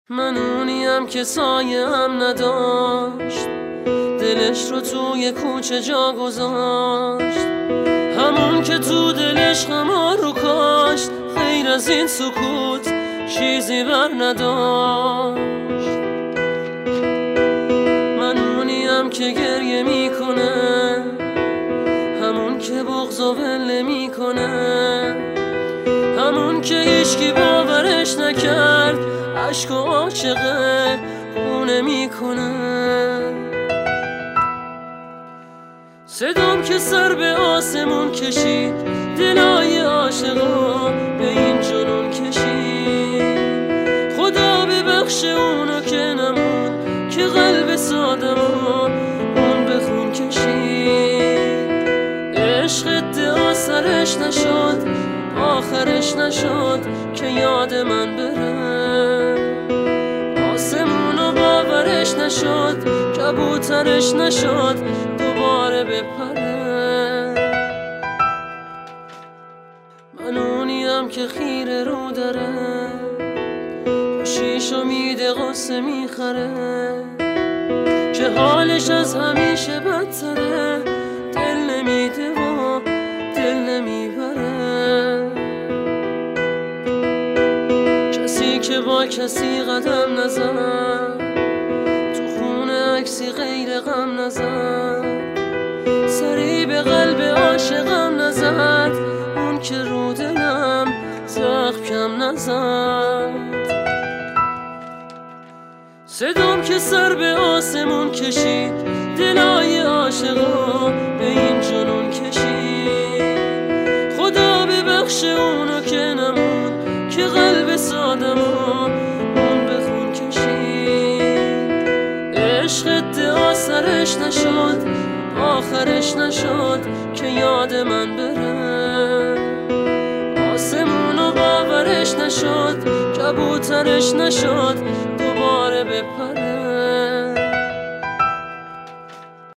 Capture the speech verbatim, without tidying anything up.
من اونیم که سایه هم نداشت، دلش رو توی کوچه جا گذاشت، همون که تو دلش خمار رو کاشت، غیر از این سکوت چیزی بر نداشت. من اونیم که گریه میکنه، همون که بغض و ول میکنه، همون که هیچکی باورش نکرد، عشق و عاشقه خونه میکنه. صدام که سر به آسمون کشید، دلای عاشقا به این جنون کشید. خدا ببخش اونو که نمون، که قلب سادمو اون به خون کشید. عشق ادعا سرش نشد، آخرش نشد که یاد من بره. آسمونو باورش نشد، کبوترش نشد دوباره بپره. من اونیم که خیره رو داره، شیش امیده قصه میخره، که حالش از همیشه بدتره. دل نمیده و دل نمیبره، کسی که با کسی قدم نزد، تو خونه عکسی غیر غم نزد، سری به قلب عاشقم نزد، اون که رو دلم زخم کم نزد. صدام که سر به آسمون کشید، دلای عاشقا به این جنون کشید. خدا ببخش اونو که نمون، که قلب سادمو اون به خون کشید. عشق ادعا سرش نشد، آخرش نشد که یاد من بره. آسمونو باورش نشد، کبوترش نشد دوباره بپره.